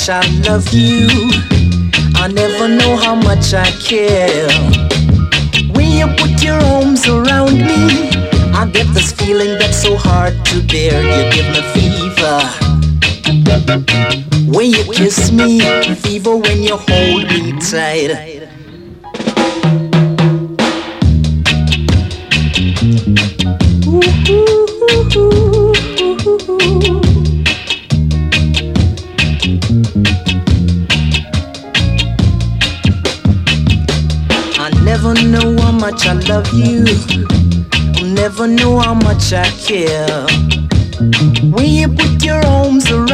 much I love you. I never know how much I care. When you put your arms around me, I get this feeling that's so hard to bear. You give me fever when you kiss me, fever when you hold me tight. I never know how much I love you. Never know how much I care. When you put your arms around